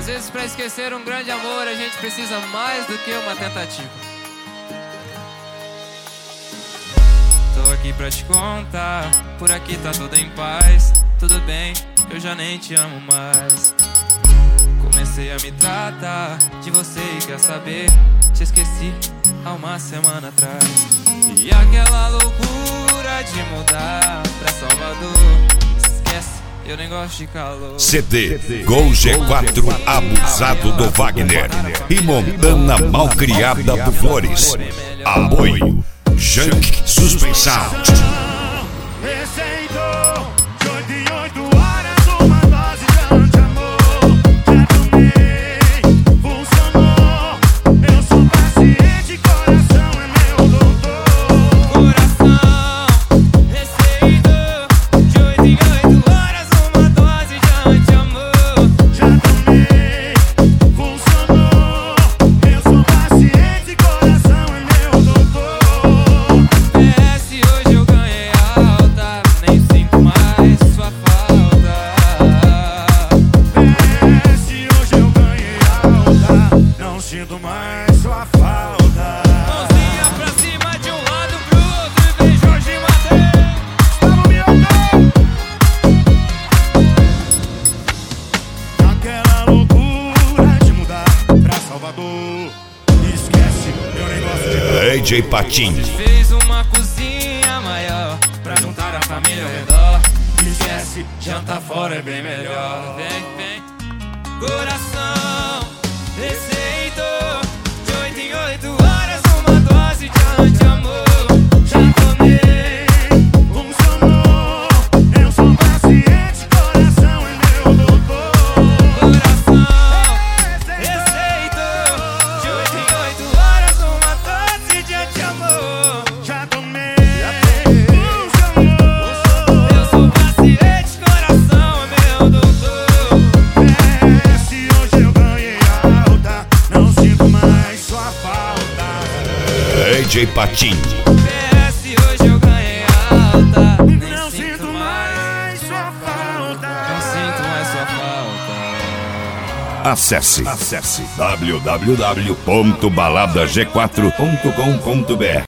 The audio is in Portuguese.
vezes pra esquecer um grande amor a gente precisa mais do que uma tentativa. Tô aqui pra te contar, por aqui tá tudo em paz. Tudo bem, eu já nem te amo mais. Comecei a me tratar de você e quer saber, te esqueci há uma semana atrás. E aquela loucura de mudar pra Salvador, esquece, eu nem gosto de calor. CD Gol G4 Abusado do Wagner e Montana Malcriada do Flores. Apoio Junk Suspensão. Sinto mais sua falta. Mãozinha pra cima de um lado pro outro e vem Jorge Mateus. Estava me olhando. Aquela loucura de mudar pra Salvador, esquece, eu nem gosto de AJ Patinho. Fez uma cozinha maior pra juntar a família ao redor. esquece, jantar fora é bem melhor. Vem, vem, coração, receitou de 8 em 8 horas uma dose de anti-amor. Já tomei, funcionou. Eu sou paciente, coração é meu doutor. Coração, receitou de 8 em 8 horas uma dose de anti-amor. Já tomei, funcionou. Eu sou paciente, coração é meu doutor. Se hoje eu ganhei alta, não sinto mais sua falta. AJ Patinho. PS, hoje eu ganhei alta. Nem Não sinto mais sua falta. Não sinto mais sua falta. Acesse www.baladag4.com.br